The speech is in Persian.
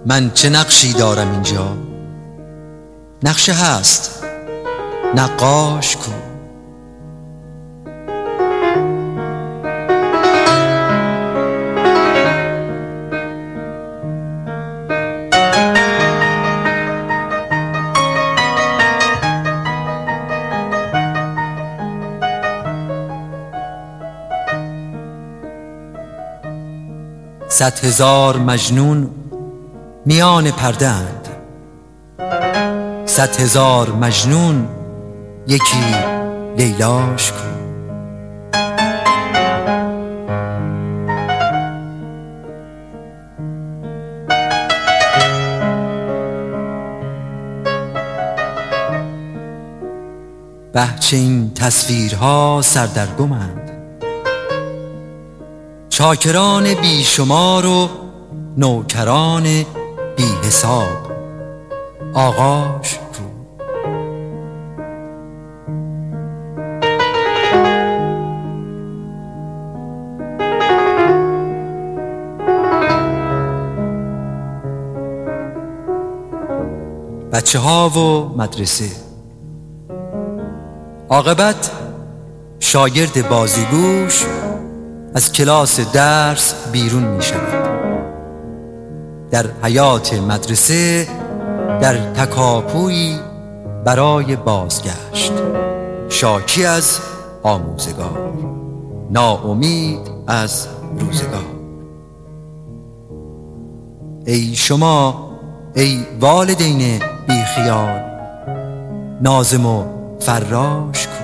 من چه نقشی دارم اینجا؟ نقشه هست، نقاش کو. صد هزار مجنون میان پرده اند، صد هزار مجنون یکی لیلاش کو. بهچه این تصویرها سردرگمند، چاکران بیشمار و نوکران بی حساب. آغاش کو. بچه ها و مدرسه، عاقبت شاگرد بازیگوش از کلاس درس بیرون می شود. در حیات مدرسه در تکاپویی برای بازگشت، شاکی از آموزگار، ناامید از روزگار. ای شما، ای والدین بی خیال، ناظم و فراش